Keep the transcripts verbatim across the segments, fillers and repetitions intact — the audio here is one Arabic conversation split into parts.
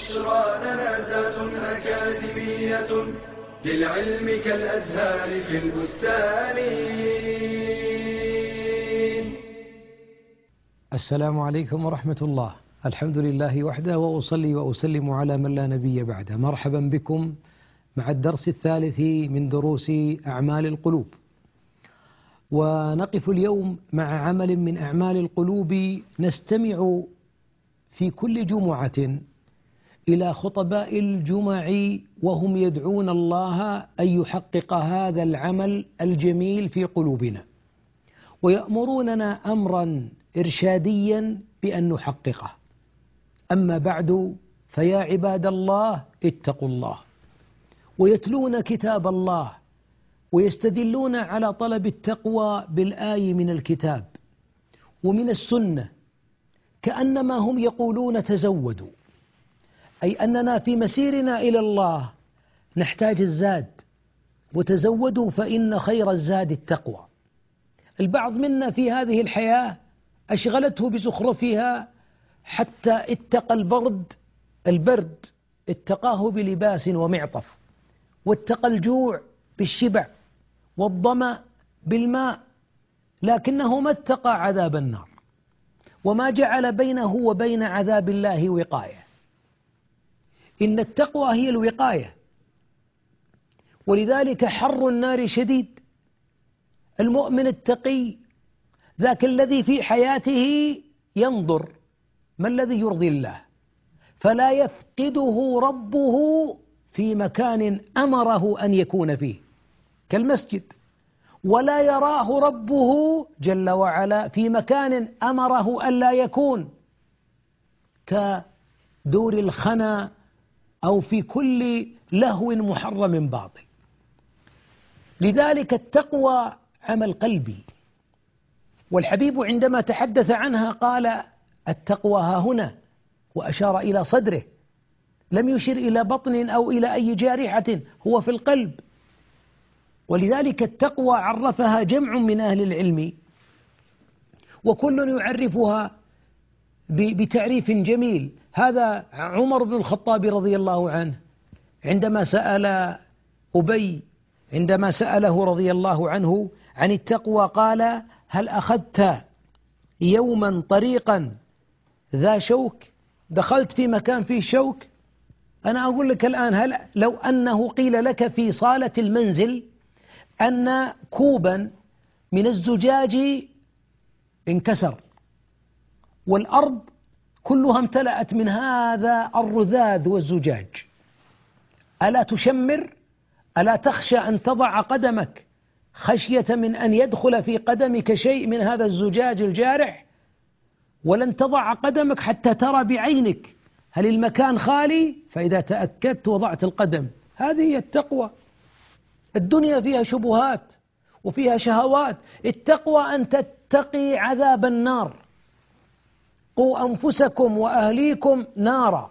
بشرى لنا زاد أكاديمية للعلم كالأزهار في البستان. السلام عليكم ورحمة الله. الحمد لله وحده، وأصلي وأسلم على من لا نبي بعده. مرحبا بكم مع الدرس الثالث من دروس أعمال القلوب، ونقف اليوم مع عمل من أعمال القلوب. نستمع في كل جمعة إلى خطباء الجمع وهم يدعون الله أن يحقق هذا العمل الجميل في قلوبنا، ويأمروننا أمرا إرشاديا بأن نحققه. أما بعد، فيا عباد الله اتقوا الله، ويتلون كتاب الله ويستدلون على طلب التقوى بالآي من الكتاب ومن السنة، كأنما هم يقولون تزودوا، أي أننا في مسيرنا إلى الله نحتاج الزاد، وتزودوا فإن خير الزاد التقوى. البعض منا في هذه الحياة أشغلته بزخرفها حتى اتقى البرد البرد اتقاه بلباس ومعطف، واتقى الجوع بالشبع، والظمأ بالماء، لكنه ما اتقى عذاب النار، وما جعل بينه وبين عذاب الله وقاية. إن التقوى هي الوقاية، ولذلك حر النار شديد. المؤمن التقي ذاك الذي في حياته ينظر ما الذي يرضي الله، فلا يفقده ربه في مكان أمره أن يكون فيه كالمسجد، ولا يراه ربه جل وعلا في مكان أمره ألا يكون كدور الخنا أو في كل لهو محرم باطل. لذلك التقوى عمل قلبي، والحبيب عندما تحدث عنها قال التقوى ها هنا، وأشار إلى صدره، لم يشر إلى بطن أو إلى أي جارحة، هو في القلب. ولذلك التقوى عرفها جمع من أهل العلم، وكل يعرفها بتعريف جميل. هذا عمر بن الخطاب رضي الله عنه عندما سأل أبي عندما سأله رضي الله عنه عن التقوى قال: هل أخذت يوما طريقا ذا شوك؟ دخلت في مكان فيه شوك؟ أنا أقول لك الآن، هل لو أنه قيل لك في صالة المنزل أن كوبا من الزجاج انكسر والأرض كلها امتلأت من هذا الرذاذ والزجاج، ألا تشمر؟ ألا تخشى أن تضع قدمك خشية من أن يدخل في قدمك شيء من هذا الزجاج الجارح؟ ولن تضع قدمك حتى ترى بعينك هل المكان خالي، فإذا تأكدت وضعت القدم. هذه هي التقوى. الدنيا فيها شبهات وفيها شهوات. التقوى أن تتقي عذاب النار. قوا أنفسكم وأهليكم نارا.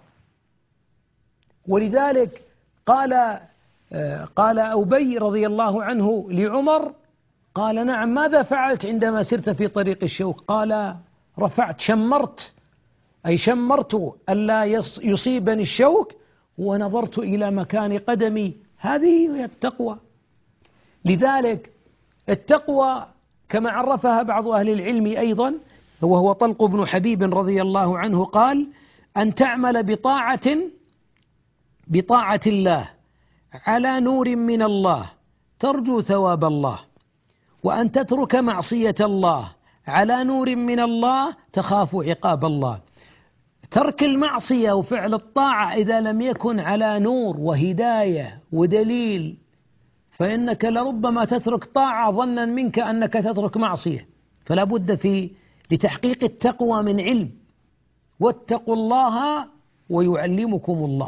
ولذلك قال قال أبي رضي الله عنه لعمر، قال: نعم، ماذا فعلت عندما سرت في طريق الشوك؟ قال: رفعت شمرت، أي شمرت ألا يصيبني الشوك، ونظرت إلى مكان قدمي. هذه هي التقوى. لذلك التقوى كما عرفها بعض أهل العلم أيضا، وهو طلق بن حبيب رضي الله عنه، قال: أن تعمل بطاعة بطاعة الله على نور من الله ترجو ثواب الله، وأن تترك معصية الله على نور من الله تخاف عقاب الله. ترك المعصية وفعل الطاعة إذا لم يكن على نور وهداية ودليل، فإنك لربما تترك طاعة ظنا منك أنك تترك معصية. فلا بد في لتحقيق التقوى من علم، واتقوا الله ويعلمكم الله.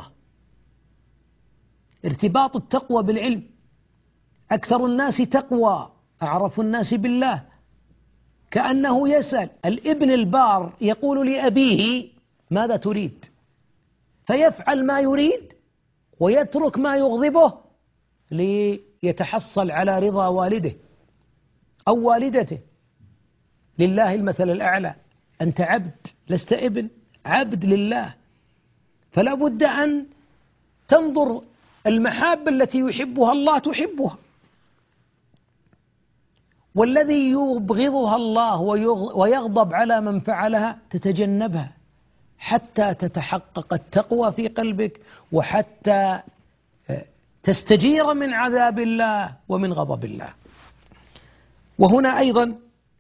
ارتباط التقوى بالعلم. أكثر الناس تقوى أعرف الناس بالله. كأنه يسأل الابن البار يقول لأبيه: ماذا تريد؟ فيفعل ما يريد ويترك ما يغضبه ليتحصل على رضا والده أو والدته. لله المثل الأعلى. أنت عبد، لست ابن، عبد لله. فلا بد أن تنظر المحاب التي يحبها الله تحبها، والذي يبغضها الله ويغضب على من فعلها تتجنبها حتى تتحقق التقوى في قلبك، وحتى تستجير من عذاب الله ومن غضب الله. وهنا أيضا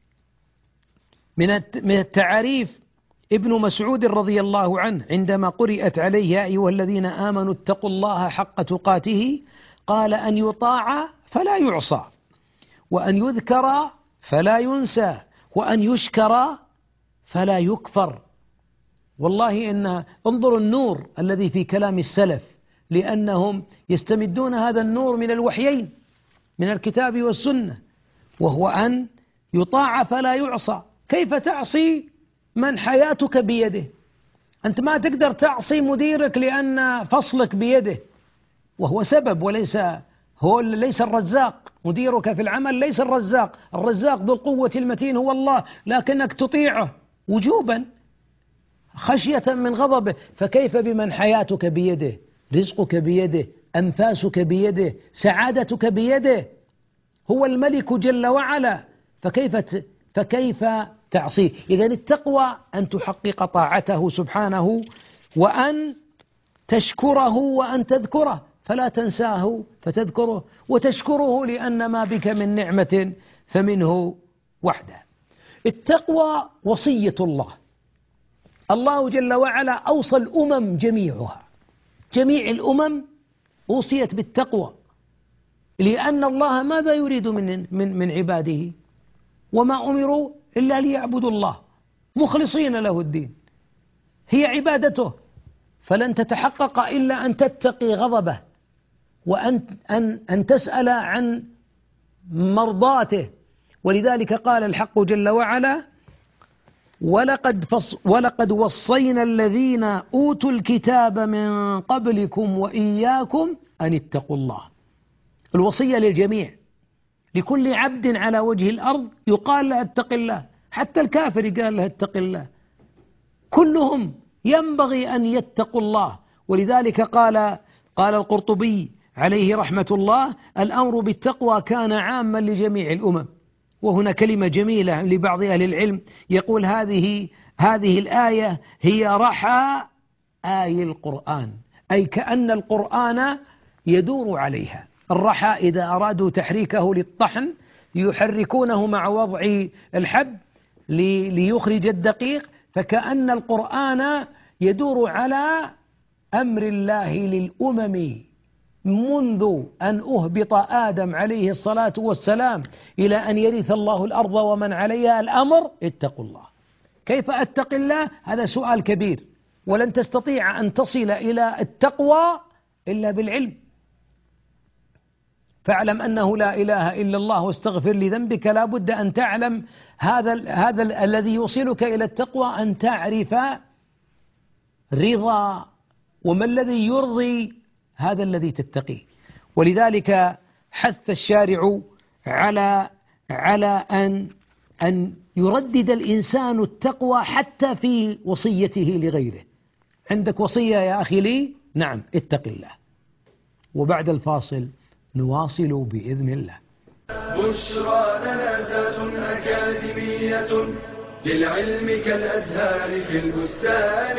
من التعاريف ابن مسعود رضي الله عنه عندما قرئت عليه يا أيها الذين آمنوا اتقوا الله حق تقاته قال أن يطاع فلا يعصى، وأن يذكر فلا ينسى، وأن يشكر فلا يكفر. والله إن انظروا النور الذي في كلام السلف، لأنهم يستمدون هذا النور من الوحيين، من الكتاب والسنة، وهو أن يطاع فلا يعصى. كيف تعصي من حياتك بيده؟ أنت ما تقدر تعصي مديرك لأن فصلك بيده، وهو سبب وليس هو ليس الرزاق. مديرك في العمل ليس الرزاق، الرزاق ذو القوة المتين هو الله، لكنك تطيعه وجوبا خشية من غضبه. فكيف بمن حياتك بيده، رزقك بيده، أنفاسك بيده، سعادتك بيده، هو الملك جل وعلا، فكيف فكيف تعصيه؟ إذن التقوى أن تحقق طاعته سبحانه، وأن تشكره، وأن تذكره فلا تنساه فتذكره، وتشكره لأن ما بك من نعمة فمنه وحده. التقوى وصية الله. الله جل وعلا أوصى الأمم جميعها، جميع الأمم أوصيت بالتقوى، لأن الله ماذا يريد من من من عباده؟ وما أمروا إلا ليعبدوا الله مخلصين له الدين، هي عبادته، فلن تتحقق إلا أن تتقي غضبه، وأن أن أن تسأل عن مرضاته. ولذلك قال الحق جل وعلا: ولقد فص ولقد وصينا الذين أوتوا الكتاب من قبلكم وإياكم أن اتقوا الله. الوصية للجميع، لكل عبد على وجه الأرض يقال له اتق الله، حتى الكافر يقال له اتق الله، كلهم ينبغي أن يتقوا الله. ولذلك قال قال القرطبي عليه رحمة الله: الأمر بالتقوى كان عاما لجميع الأمم. وهنا كلمة جميلة لبعض أهل العلم، يقول هذه هذه الآية هي رحى آي القرآن، أي كأن القرآن يدور عليها. الرحى إذا أرادوا تحريكه للطحن يحركونه مع وضع الحب ليخرج الدقيق، فكأن القرآن يدور على أمر الله للأمم منذ أن أهبط آدم عليه الصلاة والسلام إلى أن يرث الله الأرض ومن عليها. الأمر اتقوا الله. كيف أتق الله؟ هذا سؤال كبير، ولن تستطيع أن تصل إلى التقوى إلا بالعلم. فاعلم أنه لا إله إلا الله واستغفر لذنبك. لا بد أن تعلم هذا هذا الذي يوصلك إلى التقوى، أن تعرف رضا، وما الذي يرضي هذا الذي تتقيه. ولذلك حث الشارع على على أن أن يردد الإنسان التقوى حتى في وصيته لغيره. عندك وصية يا أخي لي؟ نعم، اتق الله. وبعد الفاصل نواصل بإذن الله. بشرى لنا ذات أكاديمية للعلم كالأزهار في البستان.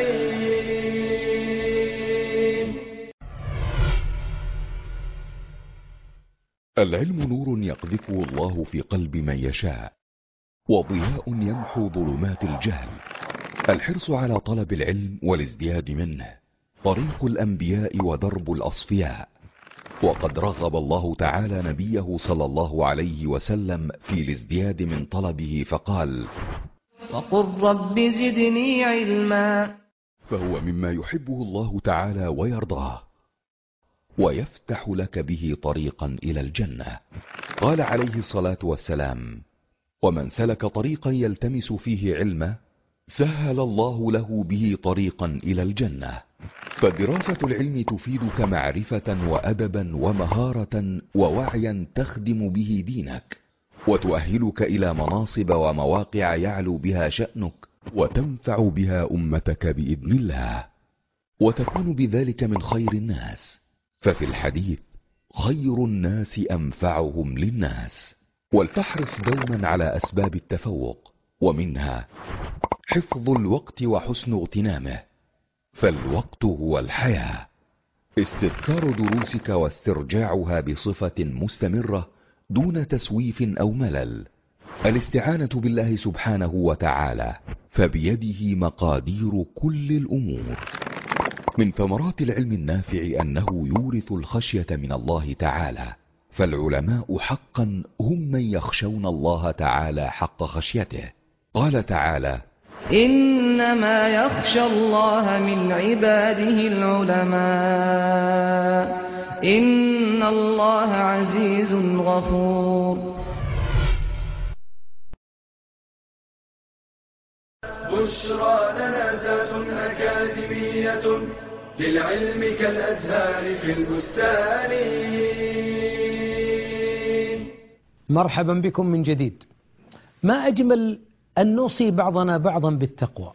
العلم نور يقذفه الله في قلب من يشاء، وضياء يمحو ظلمات الجهل. الحرص على طلب العلم والازدياد منه طريق الأنبياء ودرب الأصفياء. وقد رغب الله تعالى نبيه صلى الله عليه وسلم في الازدياد من طلبه فقال: وقل رب زدني علما. فهو مما يحبه الله تعالى ويرضاه، ويفتح لك به طريقا إلى الجنة. قال عليه الصلاة والسلام: ومن سلك طريقا يلتمس فيه علما سهل الله له به طريقا إلى الجنة. فدراسة العلم تفيدك معرفة وأدبا ومهارة ووعيا تخدم به دينك، وتؤهلك إلى مناصب ومواقع يعلو بها شأنك، وتنفع بها أمتك بإذن الله. وتكون بذلك من خير الناس. ففي الحديث: خير الناس أنفعهم للناس. ولتحرص دوما على أسباب التفوق، ومنها حفظ الوقت وحسن اغتنامه، فالوقت هو الحياة. استذكار دروسك واسترجاعها بصفة مستمرة دون تسويف أو ملل. الاستعانة بالله سبحانه وتعالى، فبيده مقادير كل الأمور. من ثمرات العلم النافع أنه يورث الخشية من الله تعالى، فالعلماء حقا هم من يخشون الله تعالى حق خشيته. قال تعالى: إنما يخشى الله من عباده العلماء إن الله عزيز غفور. بشرى لنا ذات أكاديمية للعلم كالأزهار في البستان. مرحبا بكم من جديد. ما أجمل أن نوصي بعضنا بعضا بالتقوى.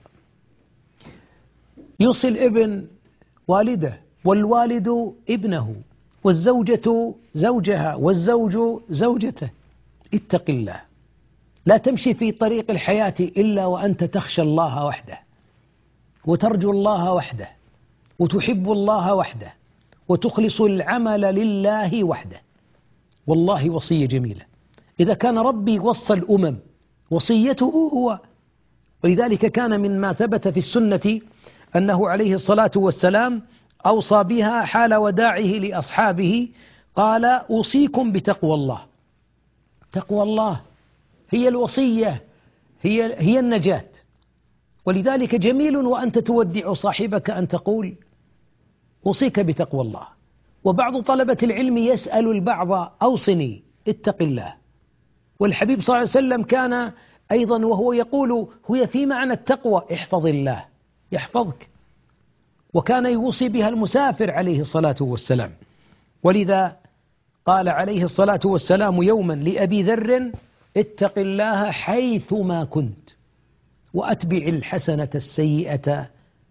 يوصي الابن والده، والوالد ابنه، والزوجة زوجها، والزوج زوجته. اتق الله، لا تمشي في طريق الحياة إلا وأنت تخشى الله وحده، وترجو الله وحده، وتحب الله وحده، وتخلص العمل لله وحده. والله وصية جميلة. إذا كان ربي وصى الأمم وصيته هو. ولذلك كان من ما ثبت في السنة أنه عليه الصلاة والسلام أوصى بها حال وداعه لأصحابه. قال: أوصيكم بتقوى الله. تقوى الله هي الوصية، هي, هي النجاة. ولذلك جميل وأنت تودع صاحبك أن تقول: أوصيك بتقوى الله. وبعض طلبة العلم يسأل البعض: أوصني. اتق الله. والحبيب صلى الله عليه وسلم كان أيضا وهو يقول: هي في معنى التقوى، احفظ الله يحفظك. وكان يوصي بها المسافر عليه الصلاة والسلام. ولذا قال عليه الصلاة والسلام يوما لأبي ذر: اتق الله حيثما كنت، وأتبع الحسنة السيئة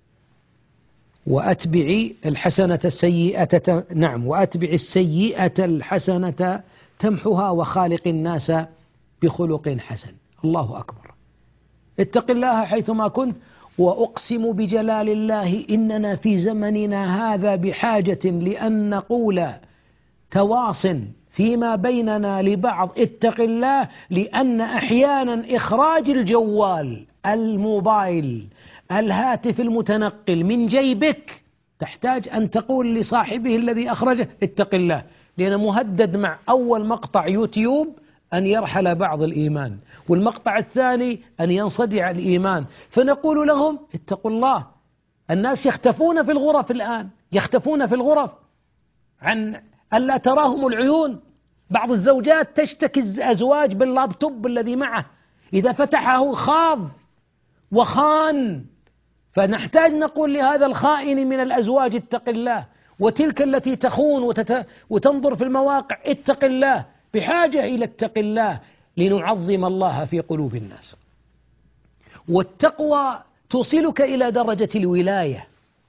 وأتبع الحسنة السيئة نعم وأتبع السيئة الحسنة تمحها، وخالق الناس بخلق حسن. الله أكبر. اتق الله حيثما كنت. وأقسم بجلال الله إننا في زمننا هذا بحاجة لأن نقول تواص فيما بيننا لبعض: اتق الله. لأن أحيانا إخراج الجوال، الموبايل، الهاتف المتنقل من جيبك تحتاج أن تقول لصاحبه الذي أخرجه: اتق الله. لأن مهدد مع أول مقطع يوتيوب أن يرحل بعض الإيمان، والمقطع الثاني أن ينصدع الإيمان. فنقول لهم: اتقوا الله. الناس يختفون في الغرف الآن، يختفون في الغرف عن ألا تراهم العيون. بعض الزوجات تشتكي الأزواج باللابتوب الذي معه، إذا فتحه خاض وخان. فنحتاج نقول لهذا الخائن من الأزواج: اتق الله. وتلك التي تخون وتت... وتنظر في المواقع: اتق الله. بحاجة إلى اتق الله لنعظم الله في قلوب الناس. والتقوى توصلك إلى درجة الولاية.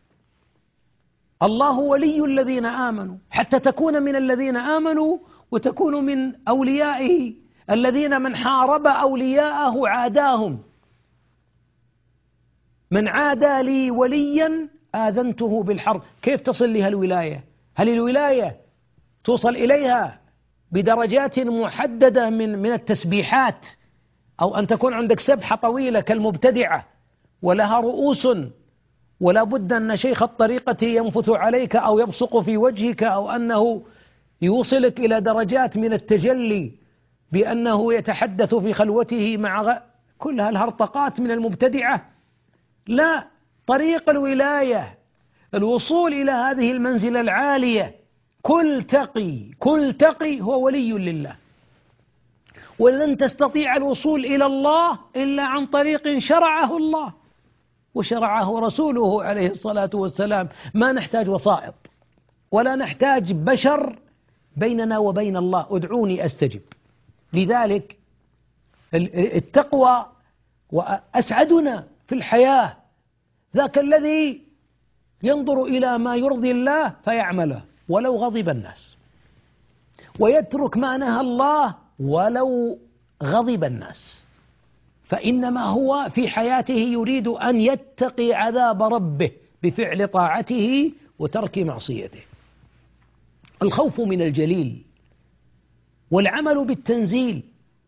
الله ولي الذين آمنوا، حتى تكون من الذين آمنوا وتكون من أوليائه الذين من حارب أولياءه عاداهم. من عادى لي وليا آذنته بالحرب. كيف تصل لها الولاية؟ هل الولاية توصل إليها بدرجات محددة من من التسبيحات، أو أن تكون عندك سبحة طويلة كالمبتدعة ولها رؤوس، ولا بد أن شيخ الطريقة ينفث عليك أو يبصق في وجهك، أو أنه يوصلك إلى درجات من التجلي بأنه يتحدث في خلوته مع غ... كل هالهرطقات من المبتدعة؟ لا. طريق الولاية الوصول إلى هذه المنزلة العالية. كل تقي كل تقي هو ولي لله. ولن تستطيع الوصول إلى الله إلا عن طريق شرعه الله وشرعه رسوله عليه الصلاة والسلام. ما نحتاج وسائط ولا نحتاج بشر بيننا وبين الله. ادعوني أستجب. لذلك التقوى وأسعدنا في الحياة ذاك الذي ينظر إلى ما يرضي الله فيعمله ولو غضب الناس، ويترك ما نهى الله ولو غضب الناس، فإنما هو في حياته يريد أن يتقي عذاب ربه بفعل طاعته وترك معصيته. الخوف من الجليل والعمل بالتنزيل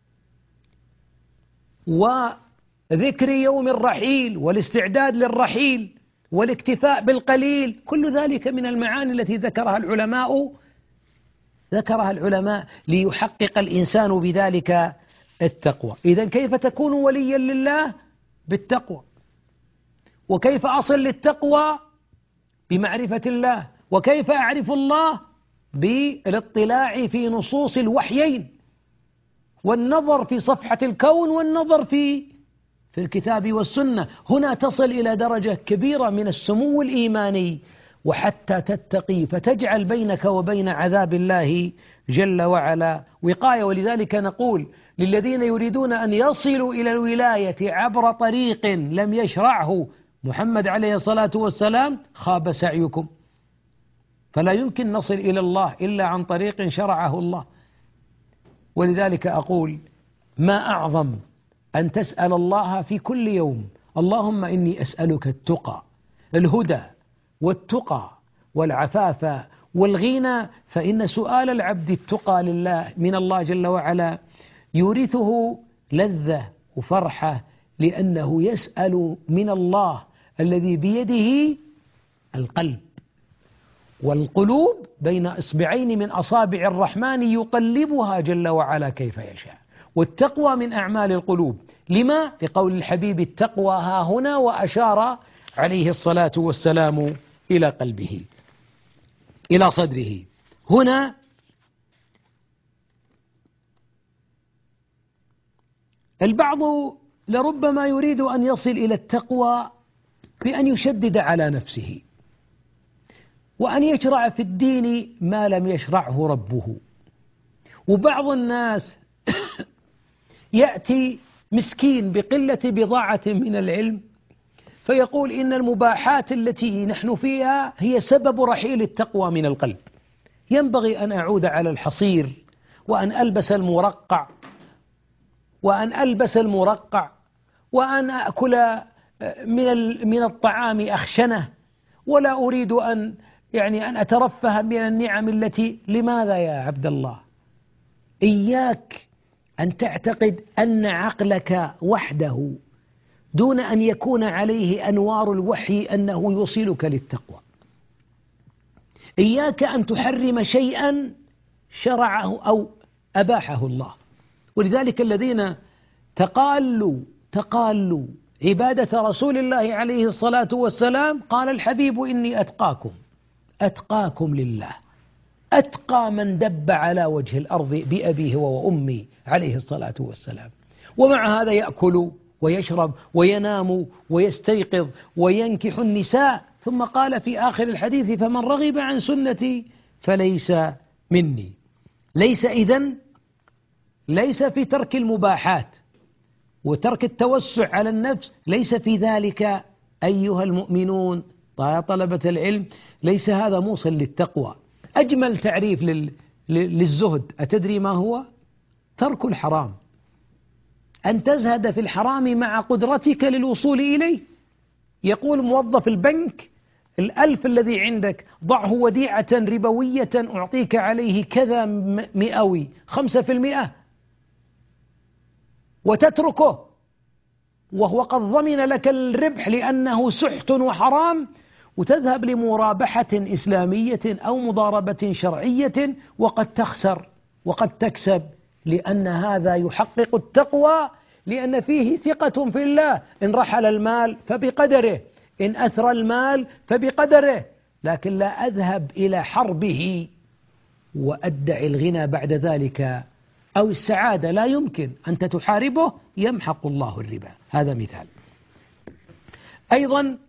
وذكر يوم الرحيل والاستعداد للرحيل والاكتفاء بالقليل، كل ذلك من المعاني التي ذكرها العلماء ذكرها العلماء ليحقق الإنسان بذلك التقوى. إذن كيف تكون وليا لله؟ بالتقوى. وكيف أصل للتقوى؟ بمعرفة الله. وكيف أعرف الله؟ بالاطلاع في نصوص الوحيين والنظر في صفحة الكون والنظر في في الكتاب والسنة. هنا تصل إلى درجة كبيرة من السمو الإيماني، وحتى تتقي فتجعل بينك وبين عذاب الله جل وعلا وقاية. ولذلك نقول للذين يريدون أن يصلوا إلى الولاية عبر طريق لم يشرعه محمد عليه الصلاة والسلام خاب سعيكم، فلا يمكن نصل إلى الله إلا عن طريق شرعه الله. ولذلك أقول ما أعظم أن تسأل الله في كل يوم اللهم إني أسألك التقى، الهدى والتقى والعفاف والغنى، فإن سؤال العبد التقى لله من الله جل وعلا يورثه لذة وفرحة، لأنه يسأل من الله الذي بيده القلب، والقلوب بين إصبعين من أصابع الرحمن يقلبها جل وعلا كيف يشاء. والتقوى من أعمال القلوب. لما؟ لقول الحبيب التقوى ها هنا، وأشار عليه الصلاة والسلام إلى قلبه إلى صدره. هنا البعض لربما يريد أن يصل إلى التقوى بأن يشدد على نفسه وأن يشرع في الدين ما لم يشرعه ربه. وبعض الناس يأتي مسكين بقلة بضاعة من العلم فيقول إن المباحات التي نحن فيها هي سبب رحيل التقوى من القلب. ينبغي أن أعود على الحصير وأن ألبس المرقع وأن ألبس المرقع وأن أكل من من الطعام أخشنه، ولا أريد أن يعني أن أترفه من النعم التي. لماذا يا عبد الله؟ إياك أن تعتقد أن عقلك وحده دون أن يكون عليه أنوار الوحي أنه يوصلك للتقوى. إياك أن تحرم شيئا شرعه أو أباحه الله. ولذلك الذين تقالوا تقالوا عبادة رسول الله عليه الصلاة والسلام قال الحبيب إني أتقاكم أتقاكم لله، أتقى من دب على وجه الأرض بأبيه وأمي عليه الصلاة والسلام. ومع هذا يأكل ويشرب وينام ويستيقظ وينكح النساء، ثم قال في آخر الحديث فمن رغب عن سنتي فليس مني. ليس إذن ليس في ترك المباحات وترك التوسع على النفس، ليس في ذلك أيها المؤمنون طلبة العلم، ليس هذا موصل للتقوى. أجمل تعريف للزهد أتدري ما هو؟ ترك الحرام، أن تزهد في الحرام مع قدرتك للوصول إليه. يقول موظف البنك الألف الذي عندك ضعه وديعة ربوية أعطيك عليه كذا مئوي خمسة في المئة، وتتركه وهو قد ضمن لك الربح لأنه سحت وحرام، وتذهب لمرابحة إسلامية أو مضاربة شرعية وقد تخسر وقد تكسب، لأن هذا يحقق التقوى، لأن فيه ثقة في الله. إن رحل المال فبقدره، إن أثرى المال فبقدره، لكن لا أذهب إلى حربه وأدعي الغنى بعد ذلك أو السعادة. لا يمكن، أنت تحاربه يمحق الله الربا. هذا مثال. أيضا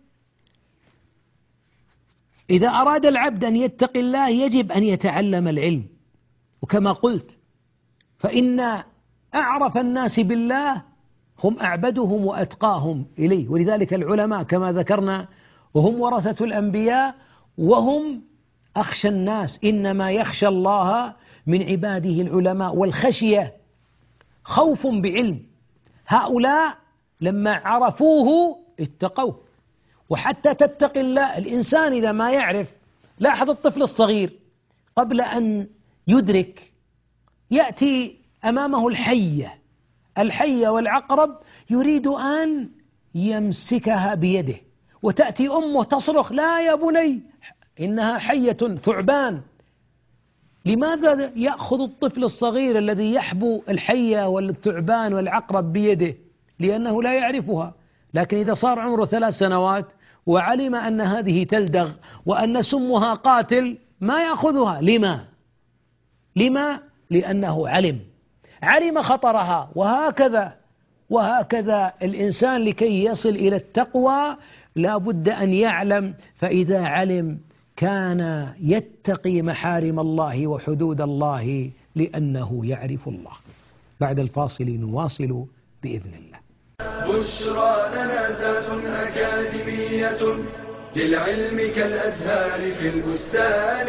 إذا أراد العبد أن يتقي الله يجب أن يتعلم العلم، وكما قلت فإن أعرف الناس بالله هم أعبدهم وأتقاهم إليه. ولذلك العلماء كما ذكرنا وهم ورثة الأنبياء وهم أخشى الناس. إنما يخشى الله من عباده العلماء. والخشية خوف بعلم، هؤلاء لما عرفوه اتقوه. وحتى تتقي الله الإنسان إذا ما يعرف، لاحظ الطفل الصغير قبل أن يدرك يأتي أمامه الحية الحية والعقرب، يريد أن يمسكها بيده، وتأتي أمه تصرخ لا يا بني إنها حية ثعبان. لماذا يأخذ الطفل الصغير الذي يحبو الحية والثعبان والعقرب بيده؟ لأنه لا يعرفها. لكن إذا صار عمره ثلاث سنوات وعلم أن هذه تلدغ وأن سمها قاتل ما يأخذها. لما؟ لما؟ لأنه علم علم خطرها. وهكذا وهكذا الإنسان لكي يصل إلى التقوى لا بد أن يعلم، فإذا علم كان يتقي محارم الله وحدود الله لأنه يعرف الله. بعد الفاصل نواصل بإذن الله. بشرى لنا ذات أكاديمية للعلم كالأزهار في البستان.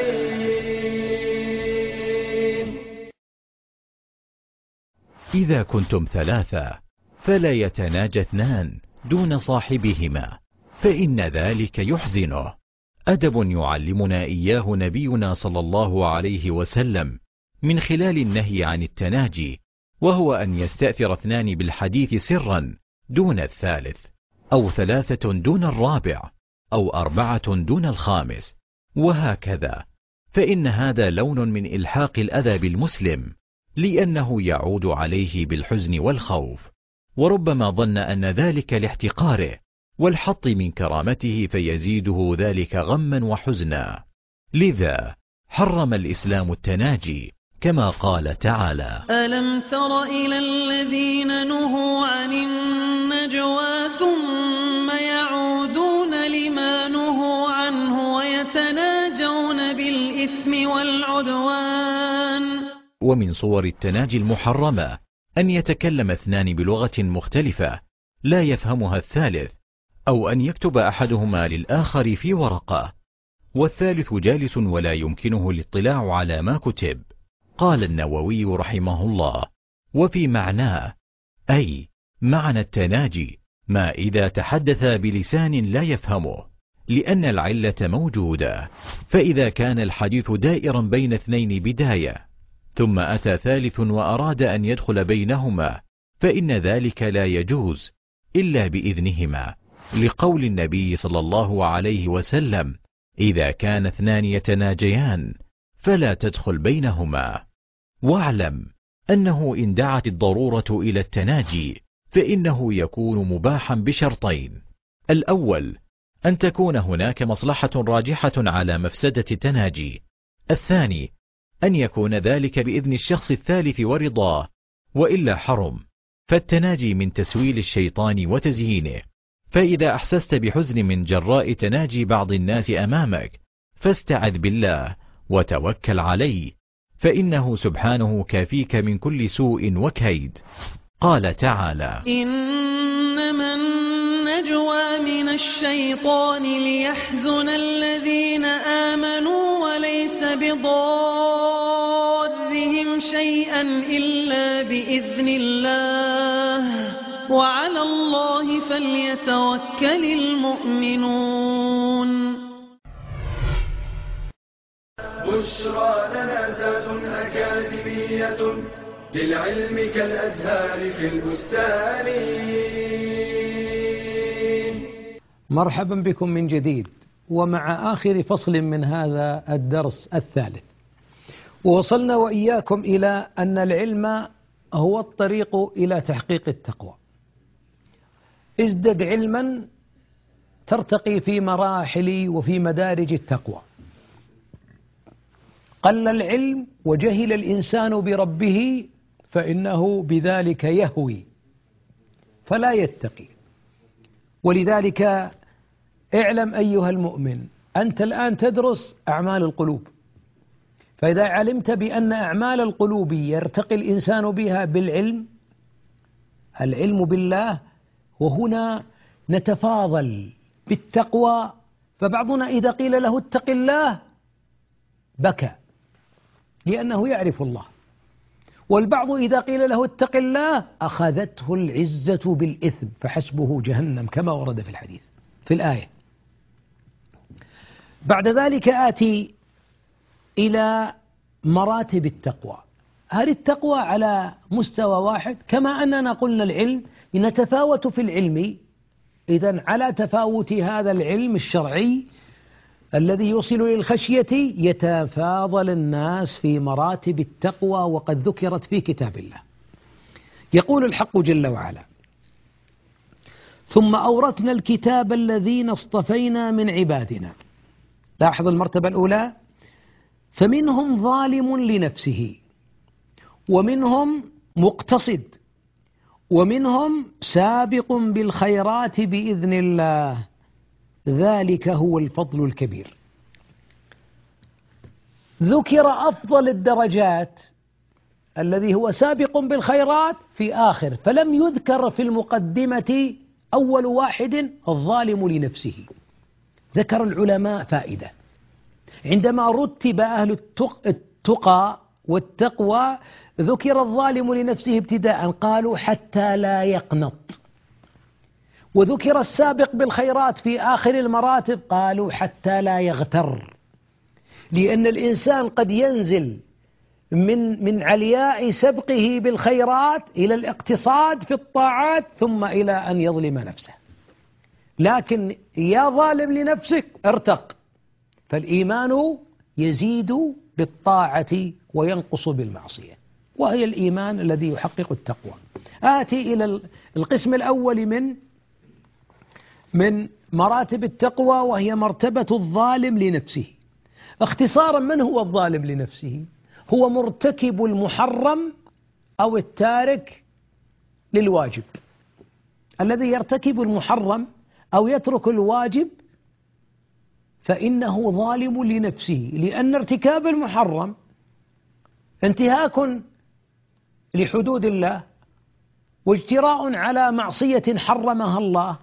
إذا كنتم ثلاثة فلا يتناجى اثنان دون صاحبهما، فإن ذلك يحزنه. أدب يعلمنا إياه نبينا صلى الله عليه وسلم من خلال النهي عن التناجي، وهو أن يستأثر اثنان بالحديث سرا دون الثالث، أو ثلاثة دون الرابع، أو أربعة دون الخامس، وهكذا. فإن هذا لون من إلحاق الأذى بالمسلم، لأنه يعود عليه بالحزن والخوف، وربما ظن أن ذلك لاحتقاره والحط من كرامته، فيزيده ذلك غما وحزنا. لذا حرم الإسلام التناجي، كما قال تعالى: ألم تر إلى الذين نهوا عن النجوى ثم يعودون لما نهوا عنه ويتناجون بالإثم والعدوان. ومن صور التناجي المحرمة أن يتكلم اثنان بلغة مختلفة لا يفهمها الثالث، أو أن يكتب أحدهما للآخر في ورقة والثالث جالس ولا يمكنه الاطلاع على ما كتب. قال النووي رحمه الله: وفي معناه، أي معنى التناجي ما إذا تحدث بلسان لا يفهمه، لأن العلة موجودة. فإذا كان الحديث دائرا بين اثنين بداية، ثم أتى ثالث وأراد أن يدخل بينهما، فإن ذلك لا يجوز إلا بإذنهما، لقول النبي صلى الله عليه وسلم: إذا كان اثنان يتناجيان فلا تدخل بينهما. واعلم أنه إن دعت الضرورة إلى التناجي فإنه يكون مباحا بشرطين: الأول أن تكون هناك مصلحة راجحة على مفسدة التناجي، الثاني أن يكون ذلك بإذن الشخص الثالث ورضاه، وإلا حرم. فالتناجي من تسويل الشيطان وتزيينه، فإذا أحسست بحزن من جراء تناجي بعض الناس أمامك فاستعذ بالله وتوكل عليه، فإنه سبحانه كافيك من كل سوء وكيد. قال تعالى: إنما النجوى من الشيطان ليحزن الذين آمنوا وليس بضارهم شيئا إلا بإذن الله وعلى الله فليتوكل المؤمنون. بشرى لنا ذات أكاديمية للعلم كالأزهار في البستان. مرحبا بكم من جديد، ومع آخر فصل من هذا الدرس الثالث. ووصلنا وإياكم إلى أن العلم هو الطريق إلى تحقيق التقوى. ازدد علما ترتقي في مراحل وفي مدارج التقوى. قل العلم وجهل الإنسان بربه فإنه بذلك يهوي فلا يتقي. ولذلك اعلم أيها المؤمن، أنت الآن تدرس أعمال القلوب، فإذا علمت بأن أعمال القلوب يرتقي الإنسان بها بالعلم، العلم بالله، وهنا نتفاضل بالتقوى فبعضنا إذا قيل له اتق الله بكى لأنه يعرف الله، والبعض إذا قيل له اتق الله أخذته العزة بالإثم فحسبه جهنم كما ورد في الحديث في الآية. بعد ذلك آتي إلى مراتب التقوى. هل التقوى على مستوى واحد؟ كما أننا قلنا العلم نتفاوت في العلم، إذن على تفاوت هذا العلم الشرعي الذي يوصل للخشية يتفاضل الناس في مراتب التقوى، وقد ذكرت في كتاب الله. يقول الحق جل وعلا: ثم أورثنا الكتاب الذين اصطفينا من عبادنا. لاحظ المرتبة الأولى: فمنهم ظالم لنفسه، ومنهم مقتصد، ومنهم سابق بالخيرات بإذن الله، ذلك هو الفضل الكبير. ذكر أفضل الدرجات الذي هو سابق بالخيرات في آخر، فلم يذكر في المقدمة أول واحد الظالم لنفسه. ذكر العلماء فائدة: عندما رتب أهل التقى والتقوى ذكر الظالم لنفسه ابتداء، قالوا حتى لا يقنط، وذكر السابق بالخيرات في آخر المراتب قالوا حتى لا يغتر، لأن الإنسان قد ينزل من من علياء سبقه بالخيرات إلى الاقتصاد في الطاعات ثم إلى أن يظلم نفسه. لكن يا ظالم لنفسك ارتق، فالإيمان يزيد بالطاعة وينقص بالمعصية، وهي الإيمان الذي يحقق التقوى. آتي إلى القسم الأول من من مراتب التقوى، وهي مرتبة الظالم لنفسه. اختصارا، من هو الظالم لنفسه؟ هو مرتكب المحرم أو التارك للواجب. الذي يرتكب المحرم أو يترك الواجب فإنه ظالم لنفسه، لأن ارتكاب المحرم انتهاك لحدود الله واجتراء على معصية حرمها الله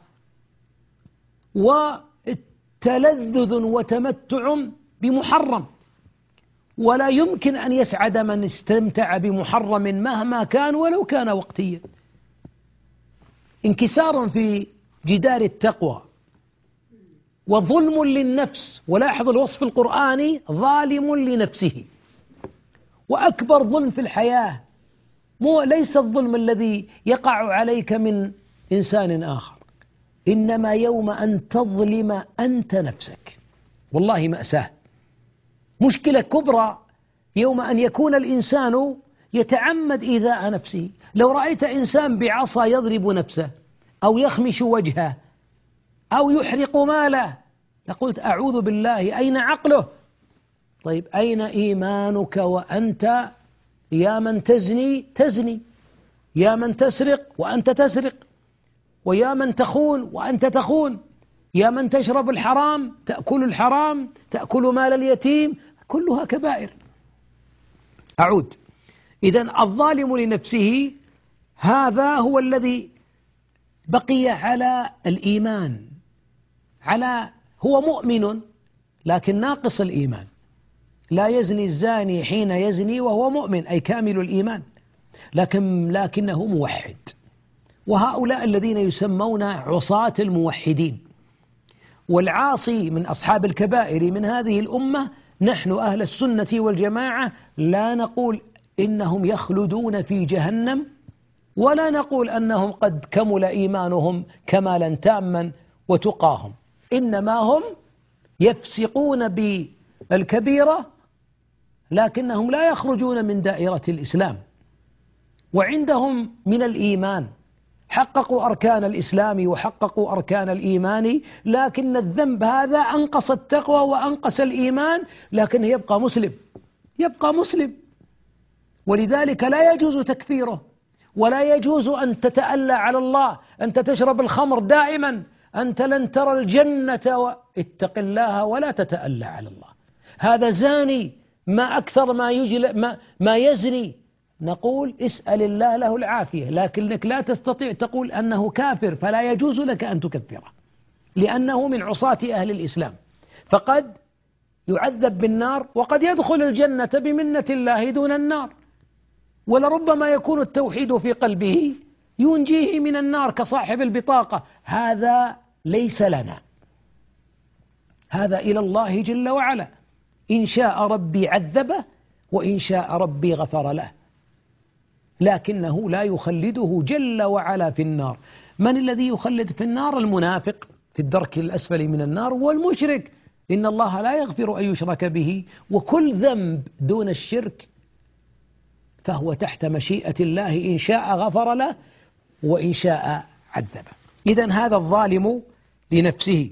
وتلذذ وتمتع بمحرم، ولا يمكن أن يسعد من استمتع بمحرم مهما كان ولو كان وقتيا. انكسار في جدار التقوى وظلم للنفس. ولاحظ الوصف القرآني: ظالم لنفسه. وأكبر ظلم في الحياة مو ليس الظلم الذي يقع عليك من إنسان آخر، إنما يوم أن تظلم أنت نفسك. والله مأساة، مشكلة كبرى يوم أن يكون الإنسان يتعمد إيذاء نفسه. لو رأيت إنسان بعصا يضرب نفسه أو يخمش وجهه أو يحرق ماله لقلت أعوذ بالله، أين عقله؟ طيب أين إيمانك وأنت يا من تزني تزني، يا من تسرق وأنت تسرق، ويا من تخون وأنت تخون، يا من تشرب الحرام، تأكل الحرام، تأكل مال اليتيم، كلها كبائر. أعود. إذن الظالم لنفسه هذا هو الذي بقي على الإيمان، على هو مؤمن لكن ناقص الإيمان. لا يزني الزاني حين يزني وهو مؤمن، أي كامل الإيمان، لكن لكنه موحد. وهؤلاء الذين يسمون عصاة الموحدين. والعاصي من أصحاب الكبائر من هذه الأمة نحن أهل السنة والجماعة لا نقول إنهم يخلدون في جهنم، ولا نقول أنهم قد كمل إيمانهم كمالا تاما وتقاهم، إنما هم يفسقون بالكبيرة لكنهم لا يخرجون من دائرة الإسلام، وعندهم من الإيمان حققوا أركان الإسلام وحققوا أركان الإيمان، لكن الذنب هذا أنقص التقوى وأنقص الإيمان، لكن يبقى مسلم، يبقى مسلم. ولذلك لا يجوز تكفيره، ولا يجوز أن تتألى على الله. أنت تشرب الخمر دائما، أنت لن ترى الجنة، واتق الله ولا تتألى على الله. هذا زاني، ما أكثر ما, يجل ما, ما يزني. نقول اسأل الله له العافية، لكنك لا تستطيع تقول أنه كافر، فلا يجوز لك أن تكفره لأنه من عصاة أهل الإسلام. فقد يعذب بالنار وقد يدخل الجنة بمنة الله دون النار. ولربما يكون التوحيد في قلبه ينجيه من النار كصاحب البطاقة. هذا ليس لنا، هذا إلى الله جل وعلا. إن شاء ربي عذبه وإن شاء ربي غفر له، لكنه لا يخلده جل وعلا في النار. من الذي يخلد في النار؟ المنافق في الدرك الأسفل من النار، والمشرك. إن الله لا يغفر أن يشرك به، وكل ذنب دون الشرك فهو تحت مشيئة الله، إن شاء غفر له وإن شاء عذبه. إذن هذا الظالم لنفسه.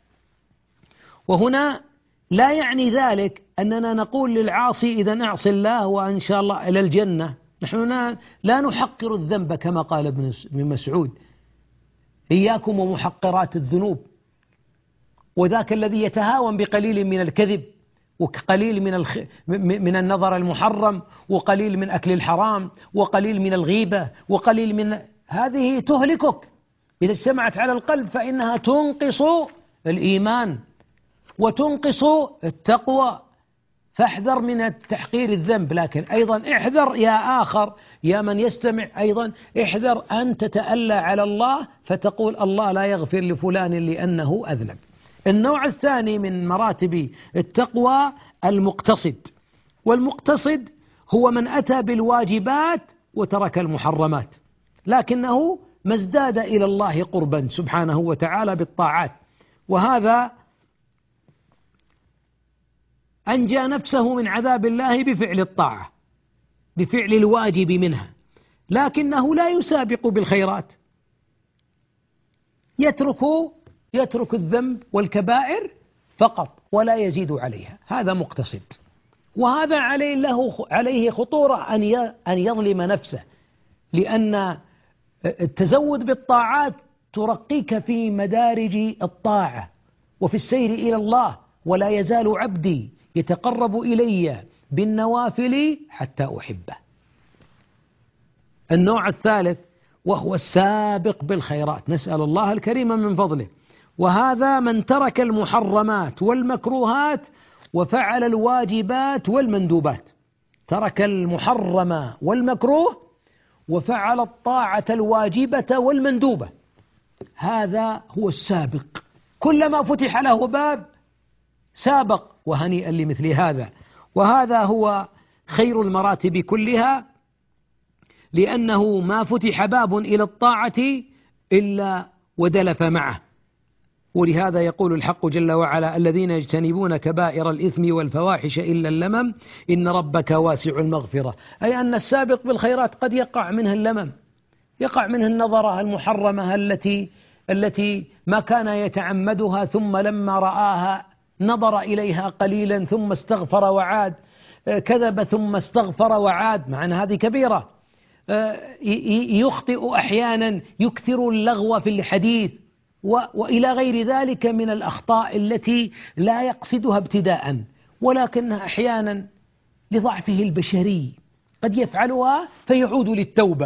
وهنا لا يعني ذلك أننا نقول للعاصي إذا أعصي الله وإن شاء الله إلى الجنة. نحن لا نحقر الذنب كما قال ابن مسعود: إياكم ومحقرات الذنوب. وذاك الذي يتهاون بقليل من الكذب وقليل من الخ... من النظر المحرم وقليل من أكل الحرام وقليل من الغيبة وقليل من هذه تهلكك إذا اجتمعت على القلب، فإنها تنقص الإيمان وتنقص التقوى. فاحذر من التحقير الذنب، لكن أيضا احذر يا آخر، يا من يستمع أيضا احذر أن تتألى على الله فتقول الله لا يغفر لفلان لأنه أذنب. النوع الثاني من مراتب التقوى المقتصد. والمقتصد هو من أتى بالواجبات وترك المحرمات، لكنه ما ازداد إلى الله قربا سبحانه وتعالى بالطاعات، وهذا أنجى نفسه من عذاب الله بفعل الطاعة، بفعل الواجب منها، لكنه لا يسابق بالخيرات، يترك يترك الذنب والكبائر فقط ولا يزيد عليها. هذا مقتصد. وهذا عليه له عليه خطورة أن أن يظلم نفسه، لأن التزود بالطاعات ترقيك في مدارج الطاعة وفي السير إلى الله. ولا يزال عبدي يتقرب إلي بالنوافل حتى أحبه. النوع الثالث وهو السابق بالخيرات، نسأل الله الكريم من فضله. وهذا من ترك المحرمات والمكروهات وفعل الواجبات والمندوبات. ترك المحرم والمكروه وفعل الطاعة الواجبة والمندوبة. هذا هو السابق. كلما فتح له باب سابق، وهنيئا لمثل هذا. وهذا هو خير المراتب كلها، لأنه ما فتح باب إلى الطاعة إلا ودلف معه. ولهذا يقول الحق جل وعلا: الذين يجتنبون كبائر الإثم والفواحش إلا اللمم إن ربك واسع المغفرة. أي أن السابق بالخيرات قد يقع منه اللمم، يقع منه النظرة المحرمة التي التي ما كان يتعمدها، ثم لما رآها نظر إليها قليلا ثم استغفر وعاد، كذب ثم استغفر وعاد، مع أن هذه كبيرة. يخطئ أحيانا، يكثر اللغو في الحديث، وإلى غير ذلك من الأخطاء التي لا يقصدها ابتداء، ولكنها أحيانا لضعفه البشري قد يفعلها فيعود للتوبة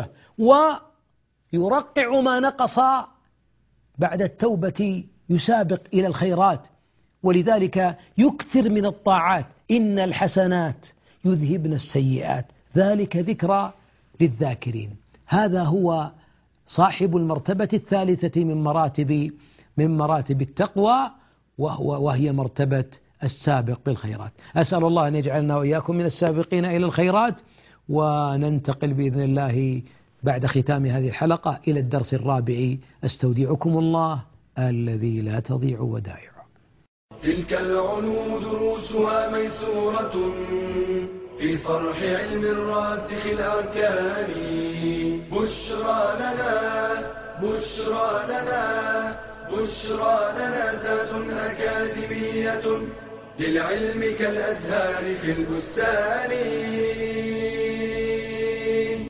ويرقع ما نقص بعد التوبة، يسابق إلى الخيرات. ولذلك يكثر من الطاعات. إن الحسنات يذهبن السيئات ذلك ذكرى للذاكرين. هذا هو صاحب المرتبة الثالثة من مراتب من مراتب التقوى، وهو وهي مرتبة السابق بالخيرات. أسأل الله أن يجعلنا وإياكم من السابقين إلى الخيرات. وننتقل بإذن الله بعد ختام هذه الحلقة إلى الدرس الرابع. أستودعكم الله الذي لا تضيع ودائعه. تلك العلوم دروسها ميسورة في صرح علم الراسخ الأركان. بشرى لنا بشرى لنا بشرى لنا ذات أكاديمية للعلم كالأزهار في البستان.